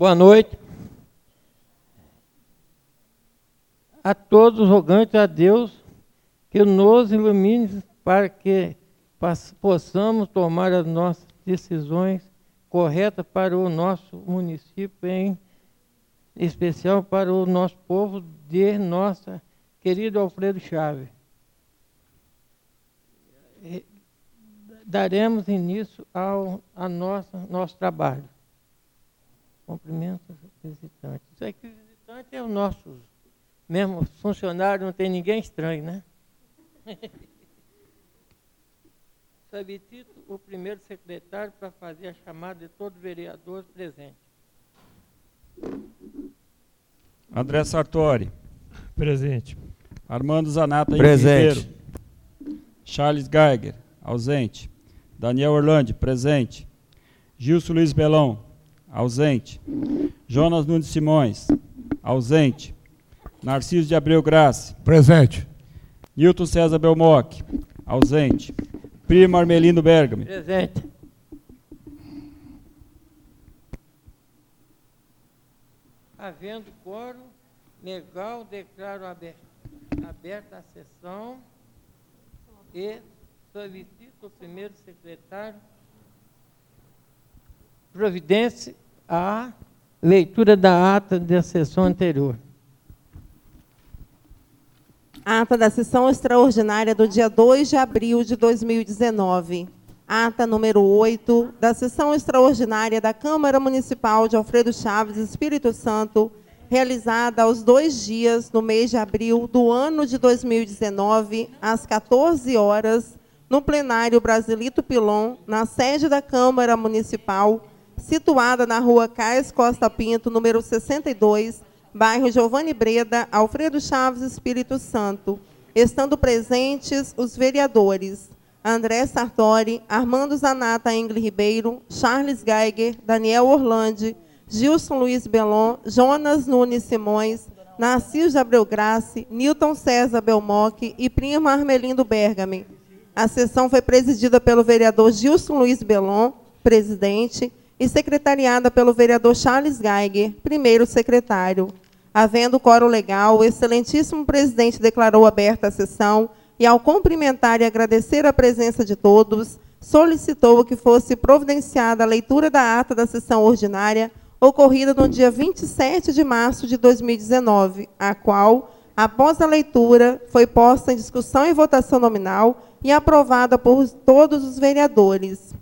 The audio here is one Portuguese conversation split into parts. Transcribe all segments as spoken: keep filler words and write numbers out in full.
Boa noite. A todos rogante a Deus que nos ilumine para que possamos tomar as nossas decisões corretas para o nosso município, em especial para o nosso povo de nossa querido Alfredo Chaves. Daremos início ao a nossa, nosso trabalho. Cumprimentos visitantes. Isso aqui, visitante é o nosso mesmo funcionário, não tem ninguém estranho, né? Substituo o primeiro secretário para fazer a chamada de todos os vereadores presentes. André Sartori. Presente. Armando Zanata Presente. Ribeiro. Charles Geiger, ausente. Daniel Orlandi, presente. Gilson Luiz Belão, ausente. Jonas Nunes Simões, ausente. Narciso de Abreu Graça. Presente. Nilton César Belmoc, ausente. Primo Armelino Bergame. Presente. Havendo quórum legal, declaro aberta, aberta a sessão e solicito o primeiro secretário providência a leitura da ata da sessão anterior. Ata da sessão extraordinária do dia dois de abril de dois mil e dezenove. Ata número oito da sessão extraordinária da Câmara Municipal de Alfredo Chaves, Espírito Santo, realizada aos dois dias no mês de abril do ano de dois mil e dezenove, às quatorze horas, no plenário Brasilito Pilon, na sede da Câmara Municipal, situada na rua Caes Costa Pinto, número sessenta e dois, bairro Giovanni Breda, Alfredo Chaves, Espírito Santo, estando presentes os vereadores André Sartori, Armando Zanata Engel Ribeiro, Charles Geiger, Daniel Orlandi, Gilson Luiz Belon, Jonas Nunes Simões, Narciso de Abreu Graça, Nilton César Belmoc e Primo Armelindo Bergame. A sessão foi presidida pelo vereador Gilson Luiz Belon, presidente, e secretariada pelo vereador Charles Geiger, primeiro secretário. Havendo quórum legal, o excelentíssimo presidente declarou aberta a sessão e, ao cumprimentar e agradecer a presença de todos, solicitou que fosse providenciada a leitura da ata da sessão ordinária ocorrida no dia vinte e sete de março de dois mil e dezenove, a qual, após a leitura, foi posta em discussão e votação nominal e aprovada por todos os vereadores.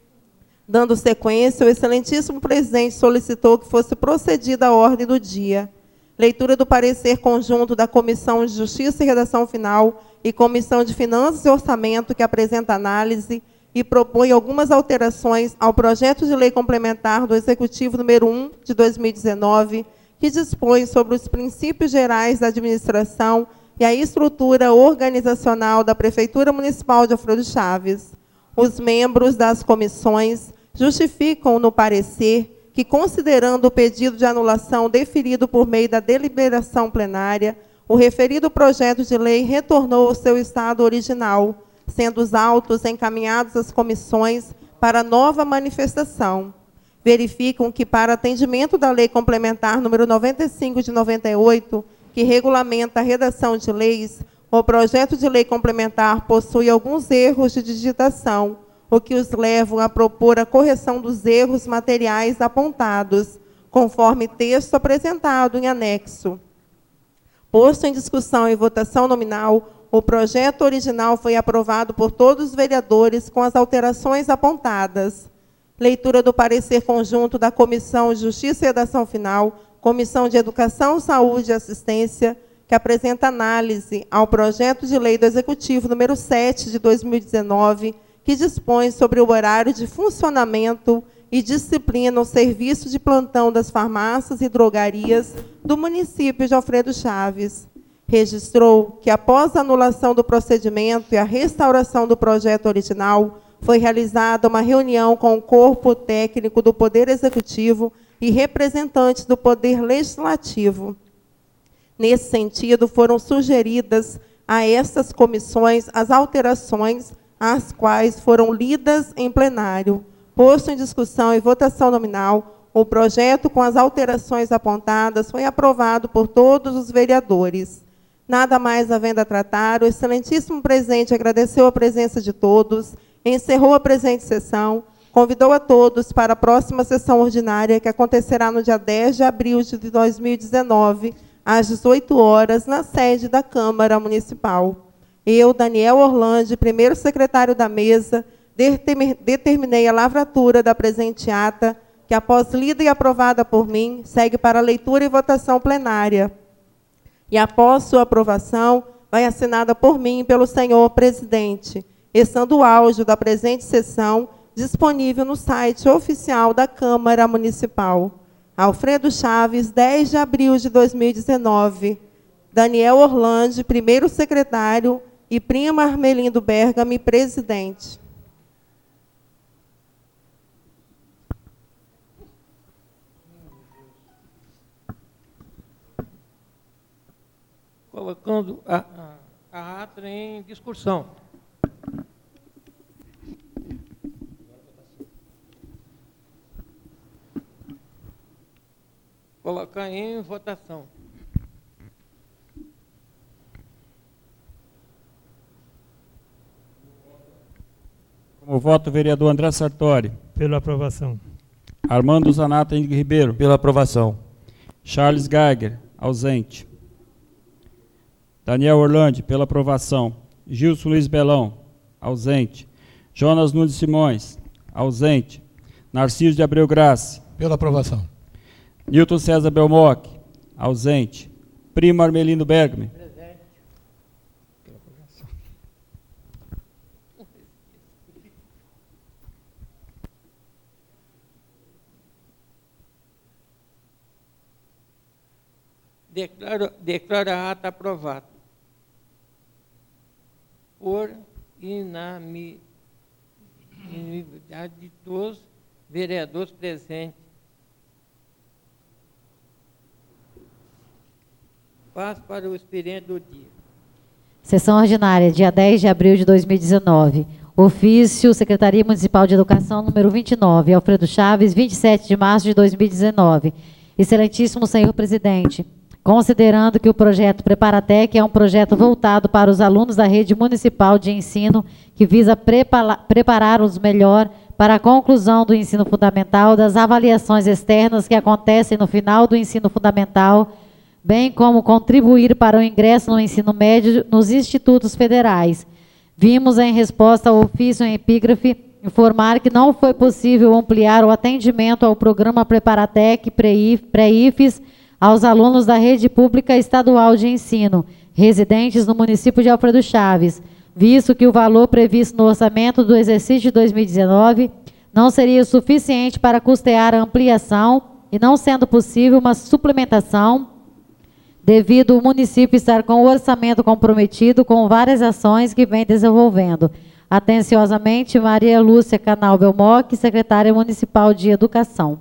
Dando sequência, o excelentíssimo presidente solicitou que fosse procedida a ordem do dia. Leitura do parecer conjunto da Comissão de Justiça e Redação Final e Comissão de Finanças e Orçamento, que apresenta análise e propõe algumas alterações ao projeto de lei complementar do Executivo número um de dois mil e dezenove, que dispõe sobre os princípios gerais da administração e a estrutura organizacional da Prefeitura Municipal de Alfredo Chaves. Os membros das comissões justificam no parecer que, considerando o pedido de anulação deferido por meio da deliberação plenária, o referido projeto de lei retornou ao seu estado original, sendo os autos encaminhados às comissões para nova manifestação. Verificam que, para atendimento da Lei Complementar número noventa e cinco de noventa e oito, que regulamenta a redação de leis, o projeto de lei complementar possui alguns erros de digitação, o que os levam a propor a correção dos erros materiais apontados, conforme texto apresentado em anexo. Posto em discussão e votação nominal, o projeto original foi aprovado por todos os vereadores com as alterações apontadas. Leitura do parecer conjunto da Comissão de Justiça e Redação Final, Comissão de Educação, Saúde e Assistência, que apresenta análise ao projeto de lei do Executivo número sete de dois mil e dezenove, que dispõe sobre o horário de funcionamento e disciplina o serviço de plantão das farmácias e drogarias do município de Alfredo Chaves. Registrou que, após a anulação do procedimento e a restauração do projeto original, foi realizada uma reunião com o corpo técnico do Poder Executivo e representantes do Poder Legislativo. Nesse sentido, foram sugeridas a estas comissões as alterações as quais foram lidas em plenário. Posto em discussão e votação nominal, O projeto, com as alterações apontadas, foi aprovado por todos os vereadores. Nada mais havendo a tratar, o excelentíssimo presidente agradeceu a presença de todos, encerrou a presente sessão, convidou a todos para a próxima sessão ordinária, que acontecerá no dia dez de abril de dois mil e dezenove, às dezoito horas, na sede da Câmara Municipal. Eu, Daniel Orlandi, primeiro secretário da mesa, determinei a lavratura da presente ata, que, após lida e aprovada por mim, segue para leitura e votação plenária. E, após sua aprovação, vai assinada por mim e pelo senhor presidente, estando o áudio da presente sessão disponível no site oficial da Câmara Municipal. Alfredo Chaves, dez de abril de dois mil e dezenove. Daniel Orlandi, primeiro secretário, e Prima Armelindo Bergami, presidente. Colocando a, a, a ata em discussão. Colocar em votação. Como voto, o vereador André Sartori. Pela aprovação. Armando Zanata Henrique Ribeiro. Pela aprovação. Charles Geiger, ausente. Daniel Orlandi, pela aprovação. Gilson Luiz Belão, ausente. Jonas Nunes Simões, ausente. Narciso de Abreu Graça. Pela aprovação. Newton César Belmoc, ausente. Primo Armelindo Bergami. Presente. Declaro, declaro a ata aprovada. Por unanimidade dos vereadores presentes. Passo para o expediente do dia. Sessão ordinária, dia dez de abril de dois mil e dezenove. Ofício, Secretaria Municipal de Educação, número vinte e nove, Alfredo Chaves, vinte e sete de março de dois mil e dezenove. Excelentíssimo senhor presidente, considerando que o projeto Preparatec é um projeto voltado para os alunos da rede municipal de ensino, que visa preparar-os melhor para a conclusão do ensino fundamental, das avaliações externas que acontecem no final do ensino fundamental, bem como contribuir para o ingresso no ensino médio nos institutos federais. Vimos, em resposta ao ofício em epígrafe, informar que não foi possível ampliar o atendimento ao programa Preparatec pré-I F E S aos alunos da rede pública estadual de ensino, residentes no município de Alfredo Chaves, visto que o valor previsto no orçamento do exercício de dois mil e dezenove não seria suficiente para custear a ampliação e não sendo possível uma suplementação, devido ao município estar com o orçamento comprometido com várias ações que vem desenvolvendo. Atenciosamente, Maria Lúcia Canal Belmoc, secretária municipal de Educação.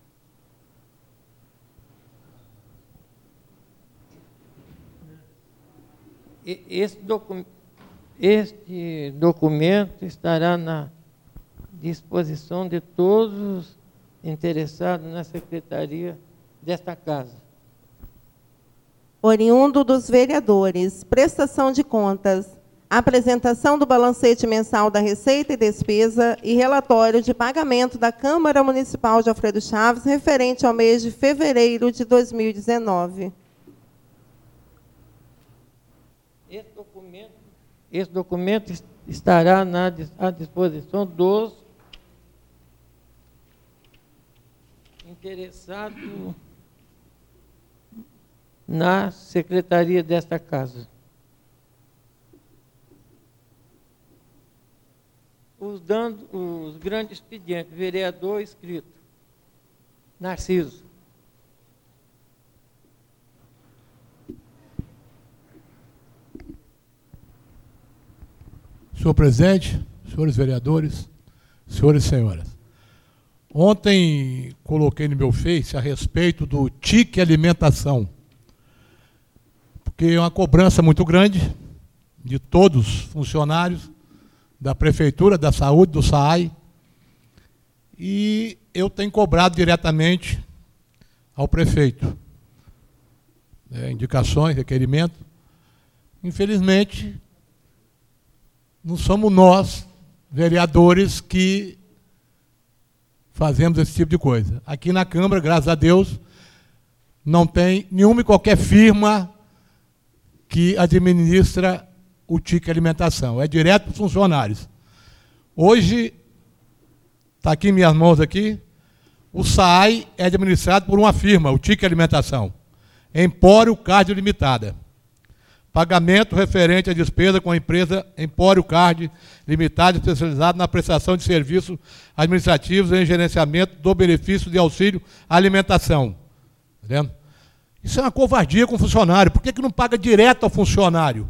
Esse docu este documento estará na disposição de todos os interessados na secretaria desta casa. Oriundo dos vereadores, prestação de contas, apresentação do balancete mensal da Receita e Despesa e relatório de pagamento da Câmara Municipal de Alfredo Chaves referente ao mês de fevereiro de dois mil e dezenove. Esse documento, esse documento estará na, à disposição dos interessados na secretaria desta casa. Os, dando, os grandes expedientes, vereador inscrito, Narciso. Senhor presidente, senhores vereadores, senhores e senhoras. Ontem coloquei no meu Face a respeito do tique alimentação, porque é uma cobrança muito grande de todos os funcionários da Prefeitura, da Saúde, do S A I, E eu tenho cobrado diretamente ao prefeito, né, indicações, requerimentos. Infelizmente, não somos nós, vereadores, que fazemos esse tipo de coisa. Aqui na Câmara, graças a Deus, não tem nenhuma e qualquer firma que administra o ticket alimentação. É direto para os funcionários. Hoje, está aqui em minhas mãos aqui, o S A I é administrado por uma firma, o ticket alimentação. Empório Card Limitada. Pagamento referente à despesa com a empresa Empório Card Limitada, especializada na prestação de serviços administrativos e em gerenciamento do benefício de auxílio à alimentação. Tá vendo? Isso é uma covardia com o funcionário. Por que que não paga direto ao funcionário?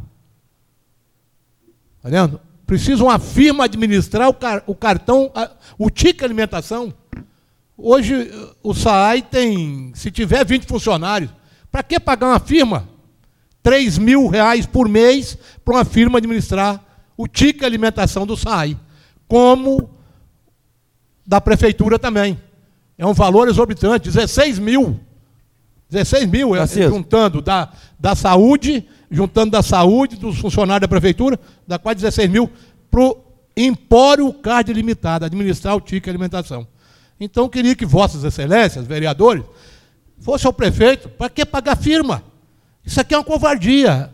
Tá vendo? Precisa uma firma administrar o, car o cartão, a, o ticket alimentação. Hoje o S A I tem, se tiver vinte funcionários, para que pagar uma firma? três mil reais por mês para uma firma administrar o ticket alimentação do S A I. Como da prefeitura também. É um valor exorbitante, dezesseis mil. dezesseis mil, é, juntando da, da saúde, juntando da saúde, dos funcionários da prefeitura, dá quase dezesseis mil para o Empório Card Limitada, administrar o ticket alimentação. Então, eu queria que vossas excelências, vereadores, fosse ao prefeito, para que pagar firma? Isso aqui é uma covardia.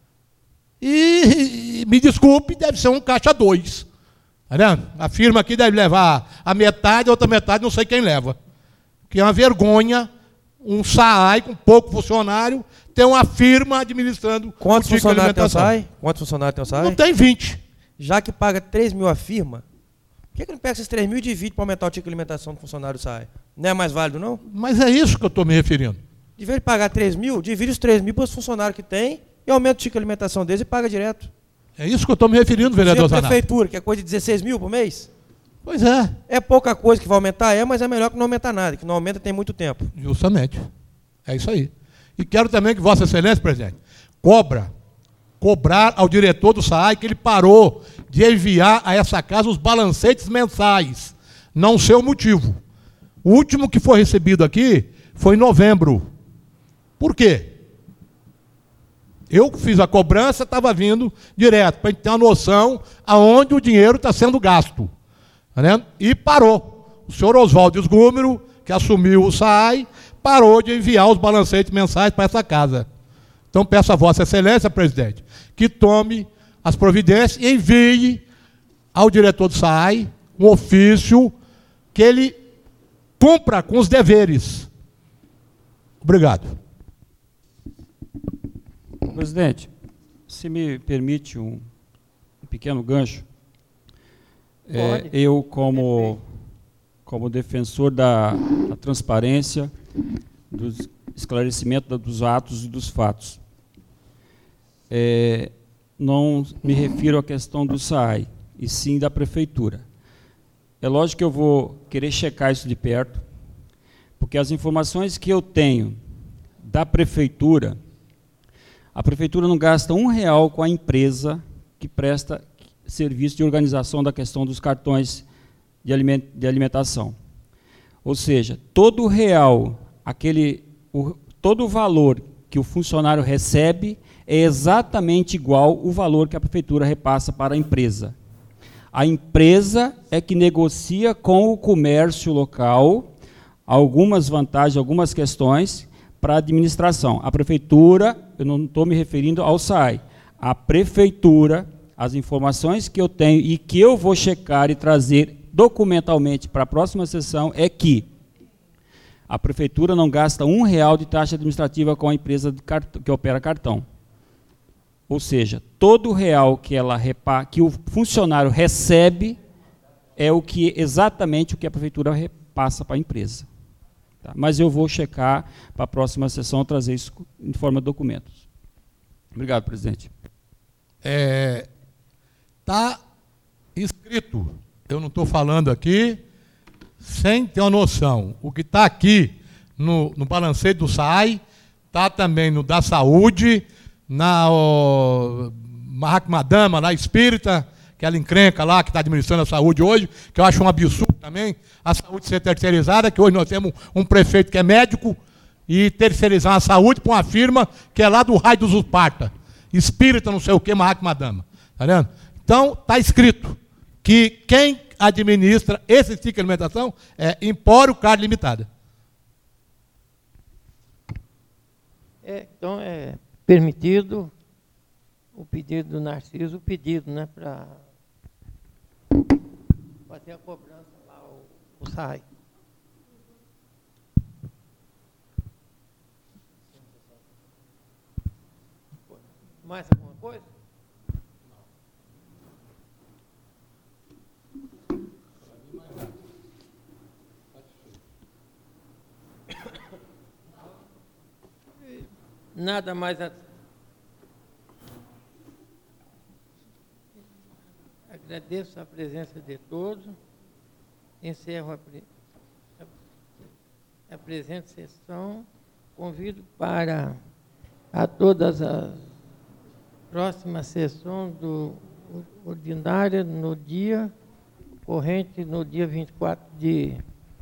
E, e me desculpe, deve ser um caixa dois. Tá vendo? A firma aqui deve levar a metade, a outra metade, não sei quem leva. Que é uma vergonha, um S A I com pouco funcionário, ter uma firma administrando Quantos o ticket funcionários tem o alimentação. S A I? Quantos funcionários tem o S A I? Não tem vinte. Já que paga três mil a firma, por que, que não pega esses três mil e divide para aumentar o ticket de alimentação do funcionário do S A I? Não é mais válido, não? Mas é isso que eu estou me referindo. De vez de pagar três mil, divide os três mil para os funcionários que tem e aumenta o ticket de alimentação deles e paga direto. É isso que eu estou me referindo, vereador Se a Zanato. prefeitura, que é coisa de dezesseis mil por mês, Pois é, é pouca coisa que vai aumentar, é, mas é melhor que não aumentar nada, que não aumenta tem muito tempo. justamente. É isso aí. E quero também que Vossa Excelência, presidente, cobra, cobrar ao diretor do S A I que ele parou de enviar a essa casa os balancetes mensais. Não sei o motivo. O último que foi recebido aqui foi em novembro. Por quê? Eu fiz a cobrança, estava vindo direto, para a gente ter uma noção aonde o dinheiro está sendo gasto. Tá vendo? E parou. O senhor Oswaldo Esgúmero, que assumiu o S A I, parou de enviar os balancetes mensais para essa casa. Então peço a Vossa Excelência, presidente, que tome as providências e envie ao diretor do S A I um ofício que ele cumpra com os deveres. Obrigado. Presidente, se me permite um, um pequeno gancho, é, eu, como, como defensor da, da transparência, do esclarecimento dos atos e dos fatos, é, não me refiro à questão do S A I, e sim da prefeitura. É lógico que eu vou querer checar isso de perto, porque as informações que eu tenho da prefeitura, a prefeitura não gasta um real com a empresa que presta serviço de organização da questão dos cartões de alimentação. Ou seja, todo o real, aquele, o, todo o valor que o funcionário recebe é exatamente igual o valor que a prefeitura repassa para a empresa. A empresa é que negocia com o comércio local algumas vantagens, algumas questões para a administração. A prefeitura, eu não estou me referindo ao S A I, a prefeitura, as informações que eu tenho e que eu vou checar e trazer documentalmente para a próxima sessão é que a prefeitura não gasta um real de taxa administrativa com a empresa de cartão, que opera cartão. Ou seja, todo o real que, ela repa, que o funcionário recebe é o que, exatamente o que a prefeitura repassa para a empresa. Tá? Mas eu vou checar para a próxima sessão, trazer isso em forma de documentos. Obrigado, presidente. É, está escrito, eu não estou falando aqui sem ter uma noção. O que está aqui no, no balanceio do S A I, está também no da saúde, na Mahatma Dama, na Espírita, aquela encrenca lá que está administrando a saúde hoje, que eu acho um absurdo também, a saúde ser terceirizada, que hoje nós temos um prefeito que é médico e terceirizar a saúde para uma firma que é lá do raio dos Esparta, espírita não sei o que, Mahatma Dama. Está vendo? Então, está escrito que quem administra esse tipo de alimentação é Empório Carne Limitada. É, então, é permitido o pedido do Narciso, o pedido, né, para fazer a cobrança lá, o, o S A I. Mais alguma coisa? Nada mais a... Agradeço a presença de todos. Encerro a, pre... a presente sessão. Convido para a todas as próximas sessões do ordinária no dia corrente, no dia vinte e quatro de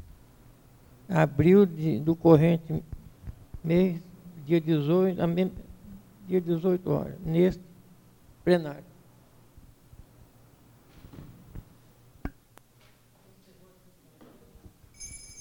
abril de, do corrente mês, dia dezoito, dia dezoito horas, neste plenário.